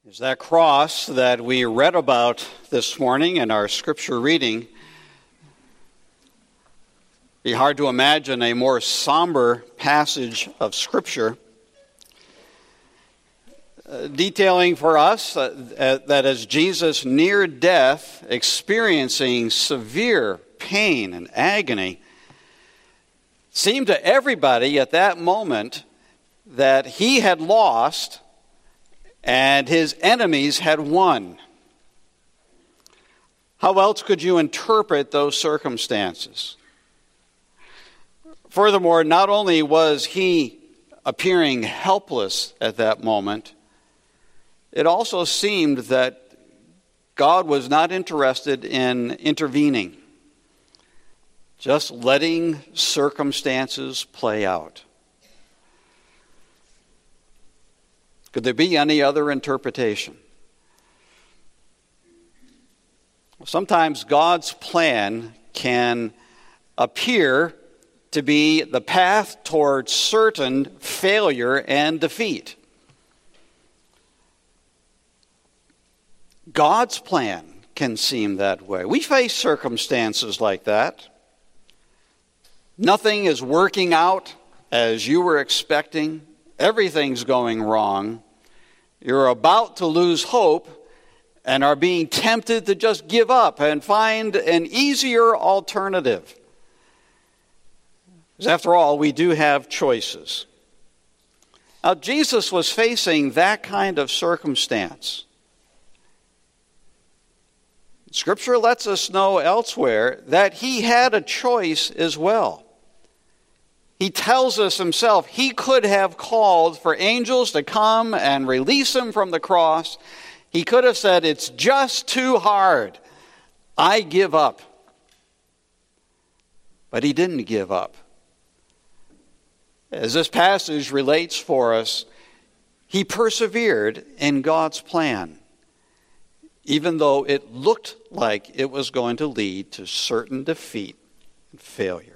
Is that cross that we read about this morning in our scripture reading? It'd be hard to imagine a more somber passage of scripture detailing for us that as Jesus neared death, experiencing severe pain and agony, it seemed to everybody at that moment that he had lost and his enemies had won. How else could you interpret those circumstances? Furthermore, not only was he appearing helpless at that moment, it also seemed that God was not interested in intervening, just letting circumstances play out. Could there be any other interpretation? Sometimes God's plan can appear to be the path towards certain failure and defeat. God's plan can seem that way. We face circumstances like that. Nothing is working out as you were expecting. Everything's going wrong. You're about to lose hope and are being tempted to just give up and find an easier alternative. Because after all, we do have choices. Now, Jesus was facing that kind of circumstance. Scripture lets us know elsewhere that he had a choice as well. He tells us himself he could have called for angels to come and release him from the cross. He could have said, "It's just too hard. I give up." But he didn't give up. As this passage relates for us, he persevered in God's plan, even though it looked like it was going to lead to certain defeat and failure.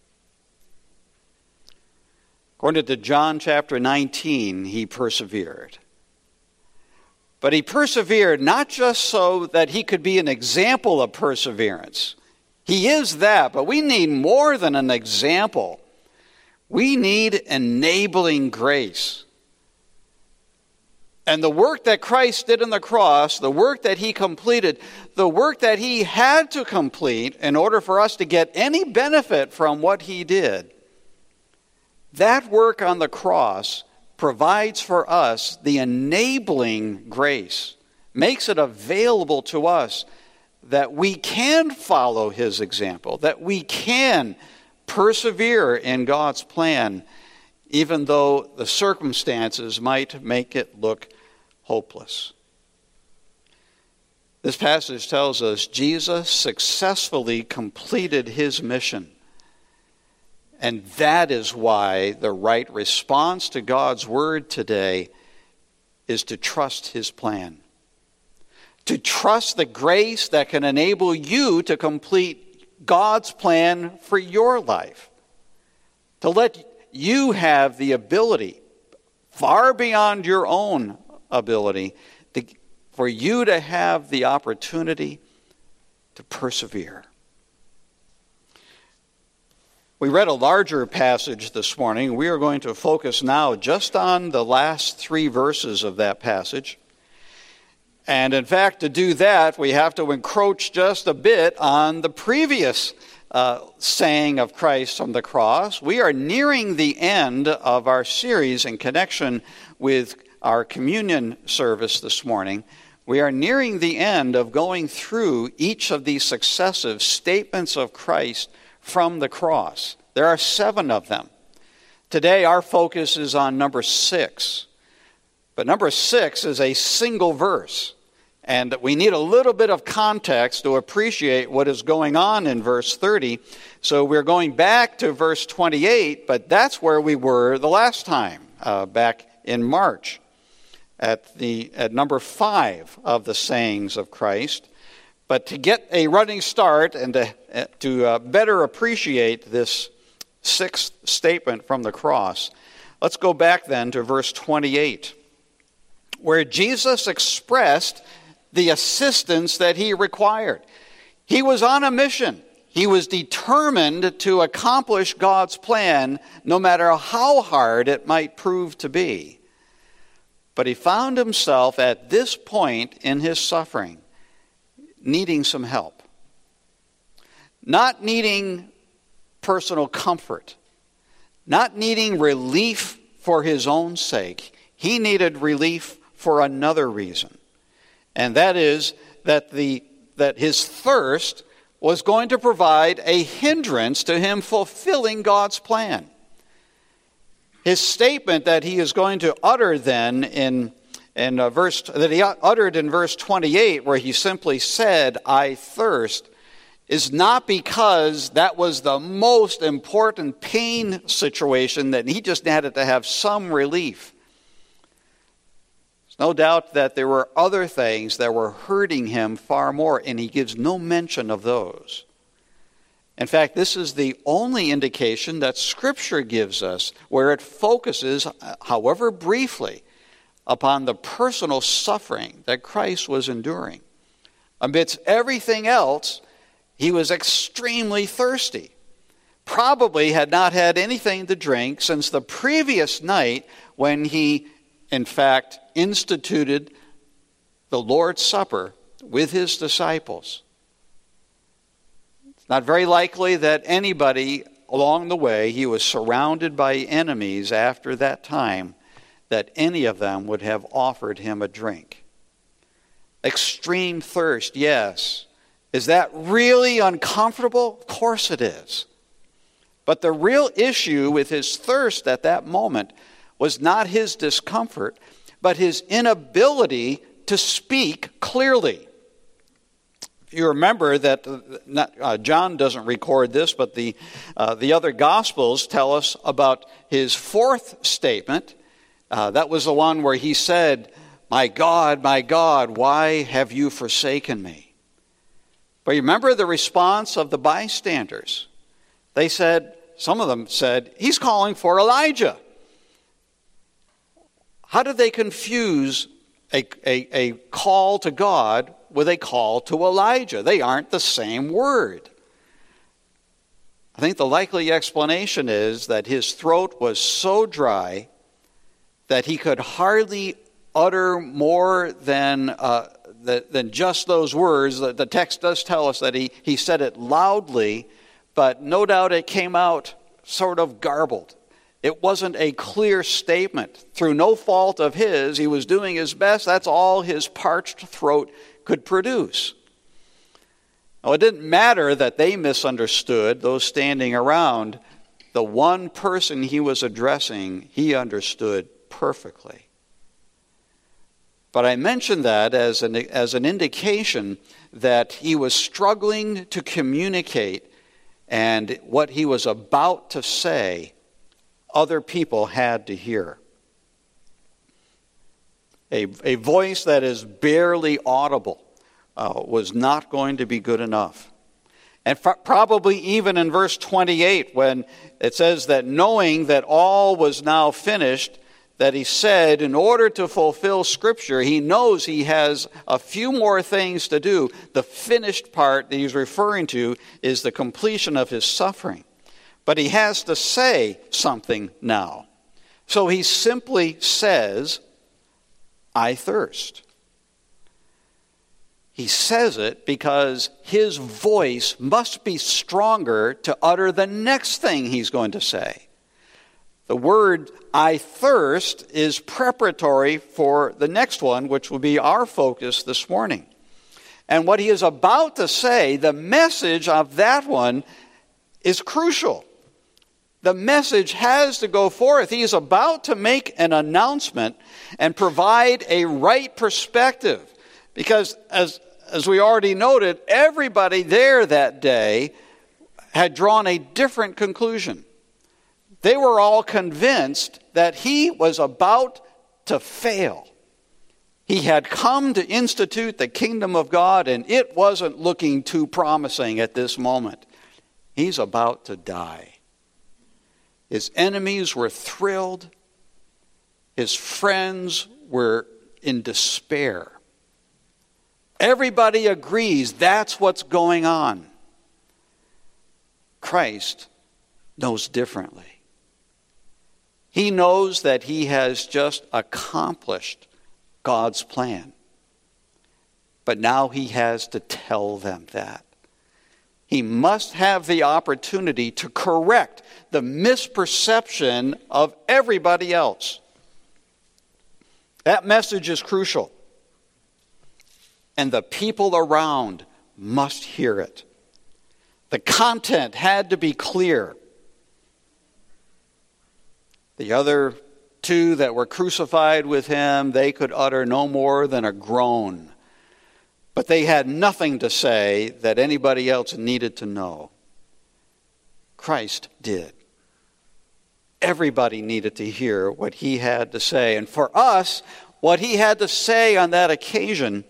According to John chapter 19, he persevered. But he persevered not just so that he could be an example of perseverance. He is that, but we need more than an example. We need enabling grace. And the work that Christ did on the cross, the work that he completed, the work that he had to complete in order for us to get any benefit from what he did, that work on the cross provides for us the enabling grace, makes it available to us that we can follow his example, that we can persevere in God's plan, even though the circumstances might make it look hopeless. This passage tells us Jesus successfully completed his mission. And that is why the right response to God's word today is to trust his plan. To trust the grace that can enable you to complete God's plan for your life. To let you have the ability, far beyond your own ability, for you to have the opportunity to persevere. We read a larger passage this morning. We are going to focus now just on the last 3 verses of that passage. And in fact, to do that, we have to encroach just a bit on the previous saying of Christ on the cross. We are nearing the end of our series in connection with our communion service this morning. We are nearing the end of going through each of these successive statements of Christ from the cross. There are 7 of them. Today our focus is on number 6. But number 6 is a single verse. And we need a little bit of context to appreciate what is going on in verse 30. So we're going back to verse 28, but that's where we were the last time, back in March, at number 5 of the sayings of Christ. But to get a running start and to better appreciate this 6th statement from the cross, let's go back then to verse 28. where Jesus expressed the assistance that he required. He was on a mission. He was determined to accomplish God's plan, no matter how hard it might prove to be. But he found himself at this point in his suffering, needing some help. Not needing personal comfort, not needing relief for his own sake. He needed relief for another reason. And that is that his thirst was going to provide a hindrance to him fulfilling God's plan. His statement that he is going to utter then in verse 28, where he simply said, "I thirst," is not because that was the most important pain situation that he just had to have some relief. There's no doubt that there were other things that were hurting him far more, and he gives no mention of those. In fact, this is the only indication that Scripture gives us where it focuses, however briefly, upon the personal suffering that Christ was enduring. Amidst everything else, he was extremely thirsty. Probably had not had anything to drink since the previous night when he, in fact, instituted the Lord's Supper with his disciples. It's not very likely that anybody along the way, he was surrounded by enemies after that time, that any of them would have offered him a drink. Extreme thirst, yes. Is that really uncomfortable? Of course it is. But the real issue with his thirst at that moment was not his discomfort, but his inability to speak clearly. If you remember that John doesn't record this, but the other Gospels tell us about his fourth statement. That was the one where he said, my God, why have you forsaken me?" But you remember the response of the bystanders. They said, some of them said, "He's calling for Elijah." How did they confuse a call to God with a call to Elijah? They aren't the same word. I think the likely explanation is that his throat was so dry that he could hardly utter more than just those words. The text does tell us that he said it loudly, but no doubt it came out sort of garbled. It wasn't a clear statement. Through no fault of his, he was doing his best. That's all his parched throat could produce. Now, it didn't matter that they misunderstood, those standing around. The one person he was addressing, he understood perfectly. But I mention that as an indication that he was struggling to communicate, and what he was about to say, other people had to hear. A voice that is barely audible was not going to be good enough. And probably even in verse 28, when it says that knowing that all was now finished, that he said, in order to fulfill Scripture, he knows he has a few more things to do. The finished part that he's referring to is the completion of his suffering. But he has to say something now. So he simply says, "I thirst." He says it because his voice must be stronger to utter the next thing he's going to say. The word "I thirst" is preparatory for the next one, which will be our focus this morning. And what he is about to say, the message of that one is crucial. The message has to go forth. He is about to make an announcement and provide a right perspective. Because as we already noted, everybody there that day had drawn a different conclusion. They were all convinced that he was about to fail. He had come to institute the kingdom of God, and it wasn't looking too promising at this moment. He's about to die. His enemies were thrilled. His friends were in despair. Everybody agrees that's what's going on. Christ knows differently. He knows that he has just accomplished God's plan. But now he has to tell them that. He must have the opportunity to correct the misperception of everybody else. That message is crucial. And the people around must hear it. The content had to be clear. The other two that were crucified with him, they could utter no more than a groan. But they had nothing to say that anybody else needed to know. Christ did. Everybody needed to hear what he had to say. And for us, what he had to say on that occasion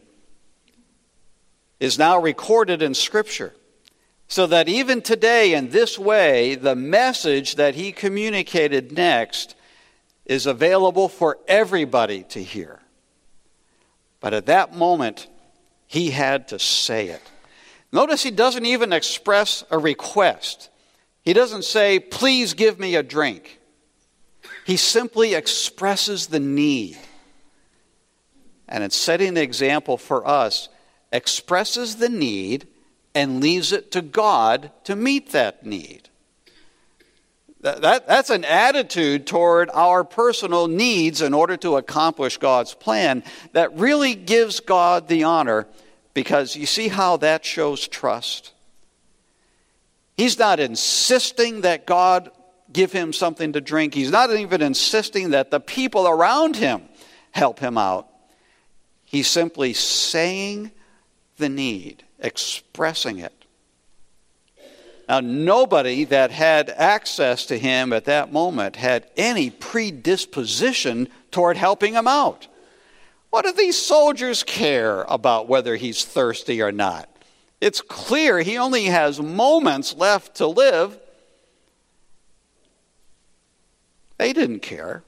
is now recorded in Scripture. So that even today, in this way, the message that he communicated next is available for everybody to hear. But at that moment, he had to say it. Notice he doesn't even express a request. He doesn't say, please give me a drink. He simply expresses the need. And in setting the example for us, expresses the need and leaves it to God to meet that need. That's an attitude toward our personal needs in order to accomplish God's plan that really gives God the honor, because you see how that shows trust. He's not insisting that God give him something to drink. He's not even insisting that the people around him help him out. He's simply saying the need, expressing it. Now, nobody that had access to him at that moment had any predisposition toward helping him out. What do these soldiers care about whether he's thirsty or not? It's clear he only has moments left to live. They didn't care.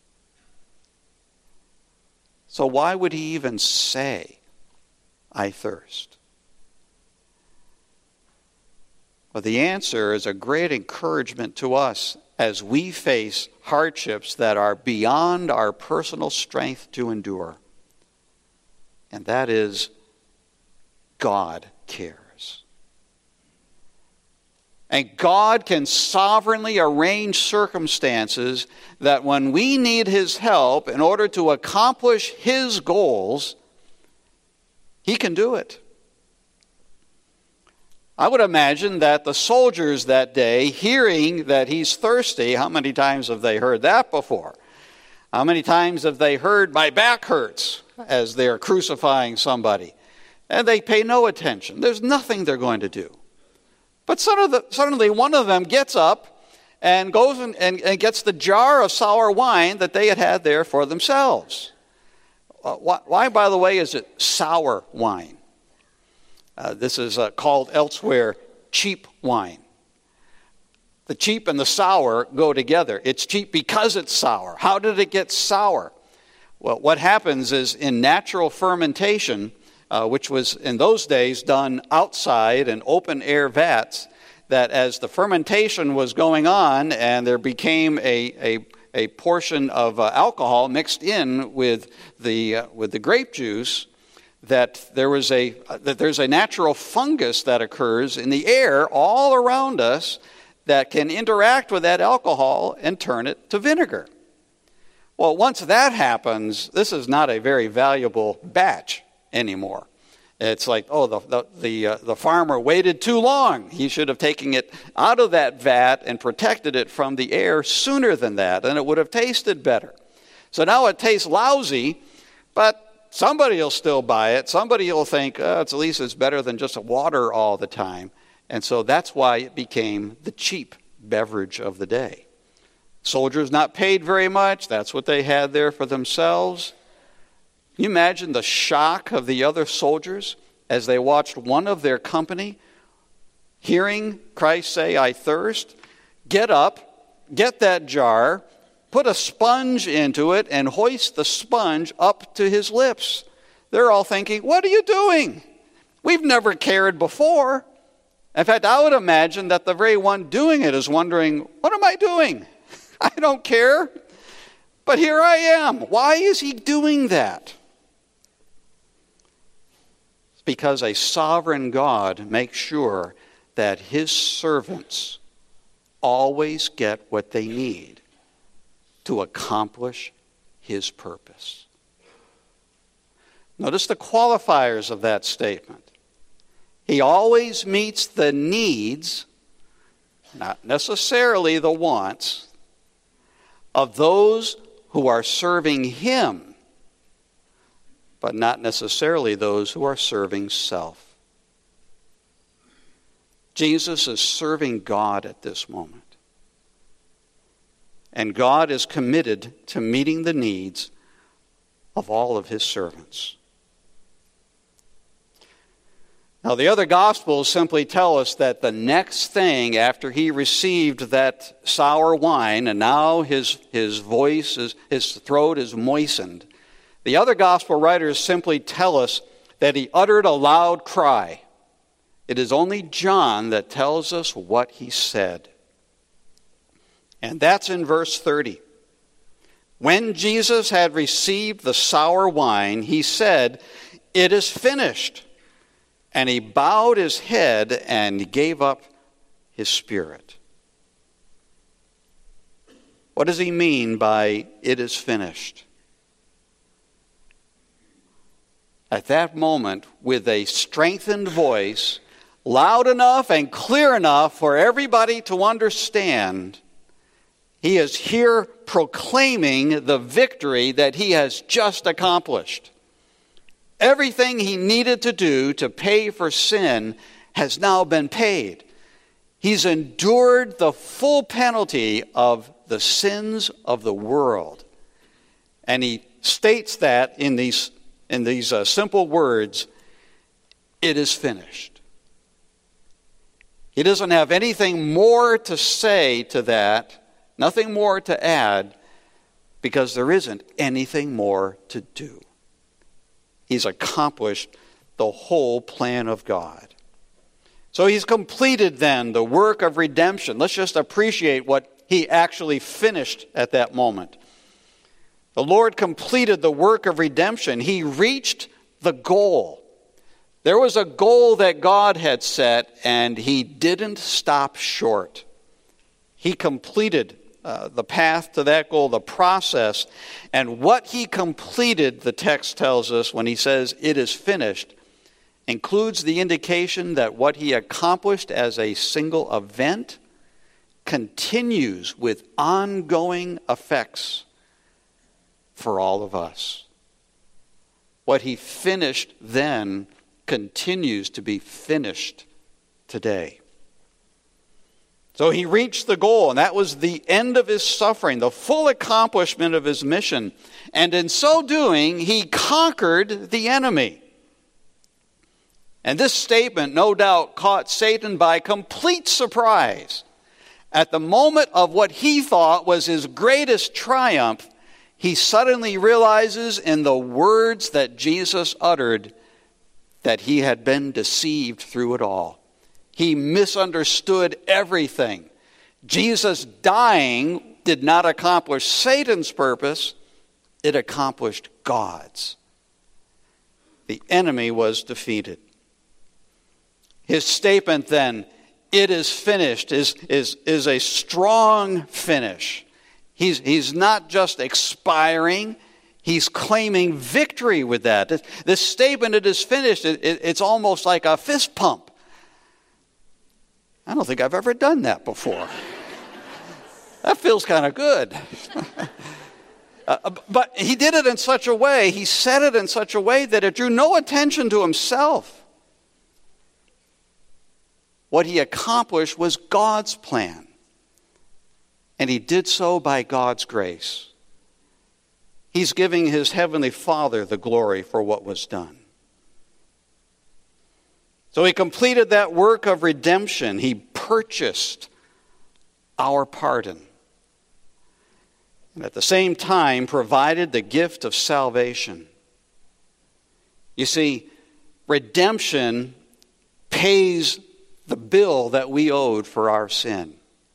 So why would he even say, I thirst? Well, the answer is a great encouragement to us as we face hardships that are beyond our personal strength to endure. And that is, God cares. And God can sovereignly arrange circumstances that when we need his help in order to accomplish his goals, he can do it. I would imagine that the soldiers that day, hearing that he's thirsty, how many times have they heard that before? How many times have they heard, my back hurts, as they're crucifying somebody? And they pay no attention. There's nothing they're going to do. But suddenly one of them gets up and goes and gets the jar of sour wine that they had there for themselves. Why, by the way, is it sour wine? This is called elsewhere cheap wine. The cheap and the sour go together. It's cheap because it's sour. How did it get sour? Well, what happens is in natural fermentation, which was in those days done outside in open air vats, that as the fermentation was going on and there became a portion of alcohol mixed in with the grape juice, that there's a natural fungus that occurs in the air all around us that can interact with that alcohol and turn it to vinegar. Well, once that happens, this is not a very valuable batch anymore. It's like, the farmer waited too long. He should have taken it out of that vat and protected it from the air sooner than that, and it would have tasted better. So now it tastes lousy, but somebody will still buy it. Somebody will think, at least it's better than just water all the time. And so that's why it became the cheap beverage of the day. Soldiers not paid very much. That's what they had there for themselves. Can you imagine the shock of the other soldiers as they watched one of their company, hearing Christ say, I thirst, get up, get that jar, put a sponge into it and hoist the sponge up to his lips. They're all thinking, what are you doing? We've never cared before. In fact, I would imagine that the very one doing it is wondering, what am I doing? I don't care. But here I am. Why is he doing that? It's because a sovereign God makes sure that his servants always get what they need to accomplish his purpose. Notice the qualifiers of that statement. He always meets the needs, not necessarily the wants, of those who are serving him, but not necessarily those who are serving self. Jesus is serving God at this moment. And God is committed to meeting the needs of all of his servants. Now, the other Gospels simply tell us that the next thing after he received that sour wine, and now his throat is moistened, the other Gospel writers simply tell us that he uttered a loud cry. It is only John that tells us what he said. And that's in verse 30. When Jesus had received the sour wine, he said, "It is finished." And he bowed his head and gave up his spirit. What does he mean by "it is finished"? At that moment, with a strengthened voice, loud enough and clear enough for everybody to understand, he is here proclaiming the victory that he has just accomplished. Everything he needed to do to pay for sin has now been paid. He's endured the full penalty of the sins of the world. And he states that in these simple words, "It is finished." He doesn't have anything more to say to that, nothing more to add, because there isn't anything more to do. He's accomplished the whole plan of God. So he's completed then the work of redemption. Let's just appreciate what he actually finished at that moment. The Lord completed the work of redemption. He reached the goal. There was a goal that God had set, and he didn't stop short. He completed the path to that goal, the process. And what he completed, the text tells us when he says "it is finished," includes the indication that what he accomplished as a single event continues with ongoing effects for all of us. What he finished then continues to be finished today. So he reached the goal, and that was the end of his suffering, the full accomplishment of his mission. And in so doing, he conquered the enemy. And this statement, no doubt, caught Satan by complete surprise. At the moment of what he thought was his greatest triumph, he suddenly realizes in the words that Jesus uttered that he had been deceived through it all. He misunderstood everything. Jesus dying did not accomplish Satan's purpose. It accomplished God's. The enemy was defeated. His statement then, "it is finished," is a strong finish. He's not just expiring. He's claiming victory with that. This statement, "it is finished," it's almost like a fist pump. I don't think I've ever done that before. That feels kind of good. But he did it in such a way, he said it in such a way that it drew no attention to himself. What he accomplished was God's plan. And he did so by God's grace. He's giving his heavenly Father the glory for what was done. So he completed that work of redemption. He purchased our pardon. and at the same time provided the gift of salvation. You see, redemption pays the bill that we owed for our sin.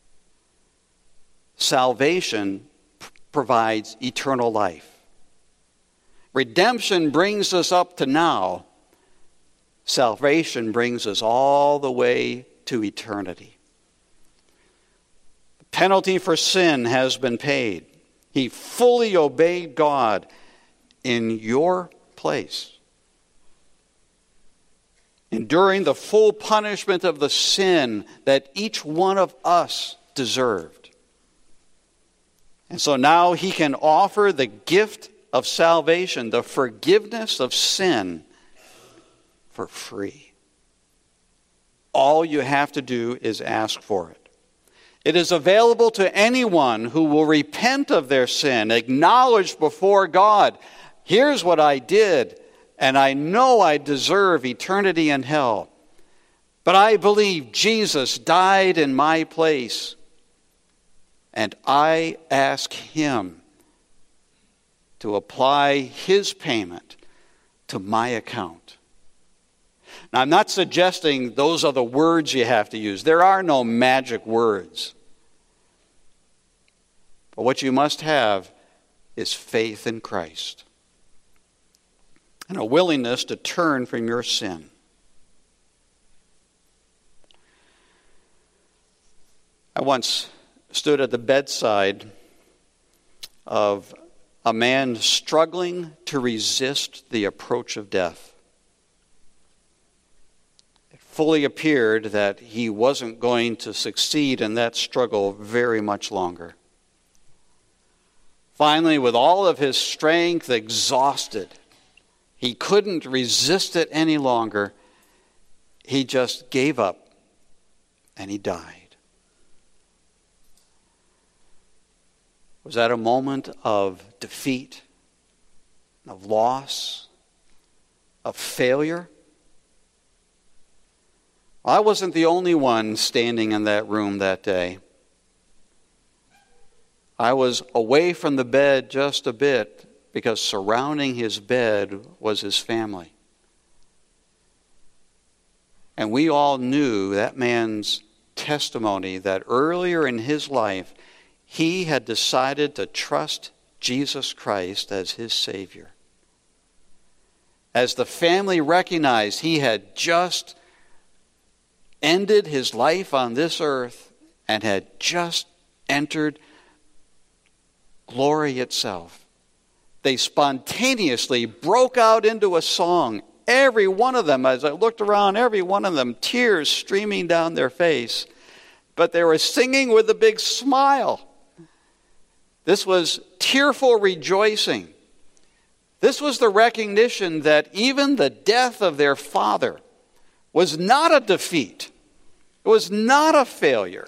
Salvation provides eternal life. Redemption brings us up to now. Salvation brings us all the way to eternity. The penalty for sin has been paid. He fully obeyed God in your place, enduring the full punishment of the sin that each one of us deserved. And so now he can offer the gift of salvation, the forgiveness of sin, for free. All you have to do is ask for it. It is available to anyone who will repent of their sin, acknowledge before God, here's what I did, and I know I deserve eternity in hell. But I believe Jesus died in my place, and I ask him to apply his payment to my account. Now, I'm not suggesting those are the words you have to use. There are no magic words. But what you must have is faith in Christ and a willingness to turn from your sin. I once stood at the bedside of a man struggling to resist the approach of death. It fully appeared that he wasn't going to succeed in that struggle very much longer. Finally, with all of his strength exhausted, he couldn't resist it any longer. He just gave up and he died. Was that a moment of defeat, of loss, of failure? I wasn't the only one standing in that room that day. I was away from the bed just a bit because surrounding his bed was his family. And we all knew that man's testimony that earlier in his life, he had decided to trust Jesus Christ as his Savior. As the family recognized he had just ended his life on this earth and had just entered glory itself, they spontaneously broke out into a song. Every one of them, as I looked around, every one of them, tears streaming down their face. But they were singing with a big smile. This was tearful rejoicing. This was the recognition that even the death of their father was not a defeat. It was not a failure.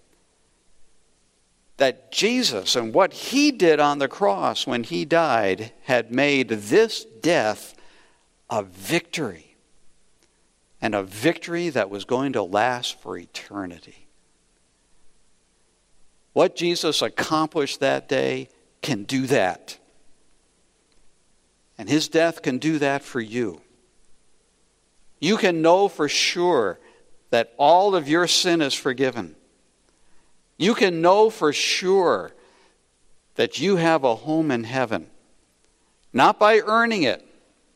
That Jesus and what he did on the cross when he died had made this death a victory. And a victory that was going to last for eternity. What Jesus accomplished that day can do that. And his death can do that for you. You can know for sure that all of your sin is forgiven. You can know for sure that you have a home in heaven. Not by earning it,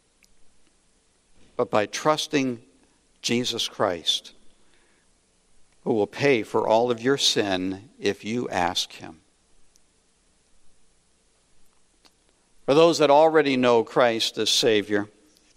but by trusting Jesus Christ, who will pay for all of your sin if you ask him. For those that already know Christ as Savior,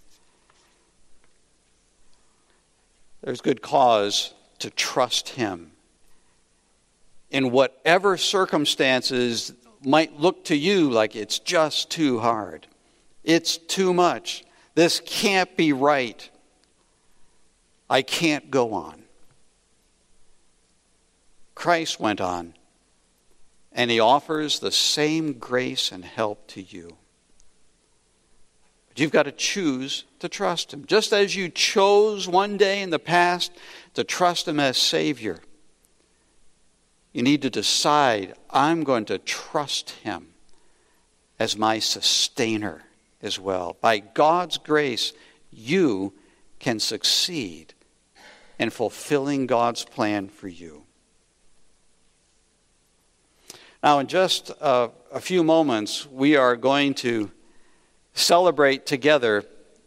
there's good cause to trust him in whatever circumstances might look to you like it's just too hard. It's too much. This can't be right. I can't go on. Christ went on, and he offers the same grace and help to you. But you've got to choose to trust him. Just as you chose one day in the past to trust him as Savior, You need to decide, I'm going to trust him as my sustainer as well. By God's grace, you can succeed in fulfilling God's plan for you. Now, in just a few moments, we are going to celebrate together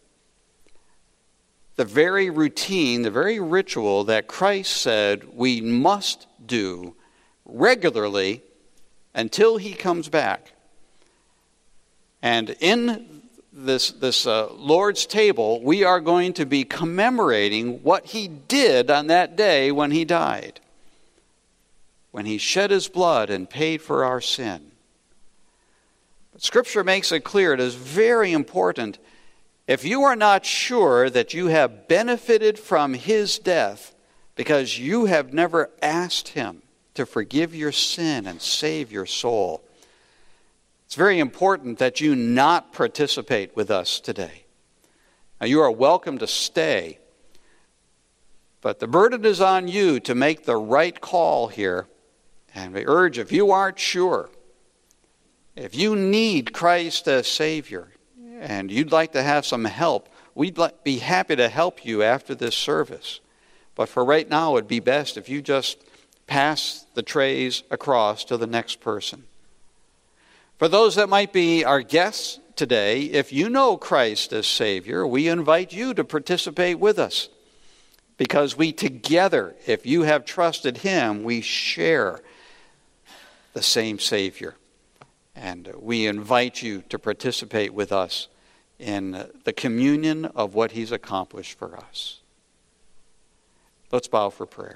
the very routine, the very ritual that Christ said we must do regularly until he comes back. And in this Lord's table, we are going to be commemorating what he did on that day when he died, when he shed his blood and paid for our sin. But Scripture makes it clear it is very important. If you are not sure that you have benefited from his death because you have never asked him to forgive your sin and save your soul, it's very important that you not participate with us today. Now, you are welcome to stay, but the burden is on you to make the right call here. And we urge, if you aren't sure, if you need Christ as Savior, and you'd like to have some help, we'd be happy to help you after this service. But for right now, it would be best if you just pass the trays across to the next person. For those that might be our guests today, if you know Christ as Savior, we invite you to participate with us. Because we together, if you have trusted him, we share the same Savior. And we invite you to participate with us in the communion of what he's accomplished for us. Let's bow for prayer.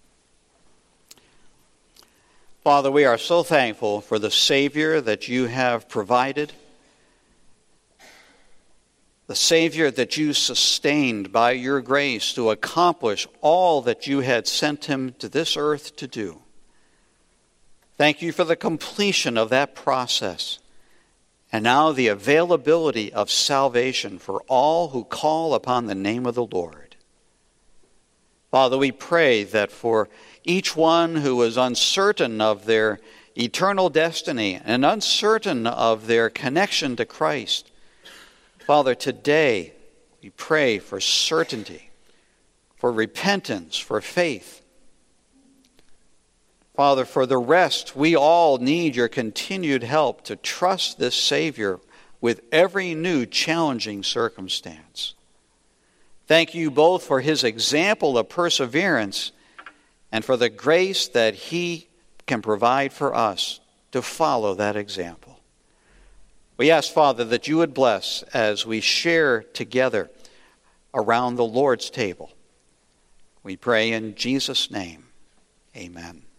Father, we are so thankful for the Savior that you have provided, the Savior that you sustained by your grace to accomplish all that you had sent him to this earth to do. Thank you for the completion of that process, and now the availability of salvation for all who call upon the name of the Lord. Father, we pray that for each one who is uncertain of their eternal destiny and uncertain of their connection to Christ, Father, today we pray for certainty, for repentance, for faith. Father, for the rest, we all need your continued help to trust this Savior with every new challenging circumstance. Thank you both for his example of perseverance and for the grace that he can provide for us to follow that example. We ask, Father, that you would bless as we share together around the Lord's table. We pray in Jesus' name. Amen.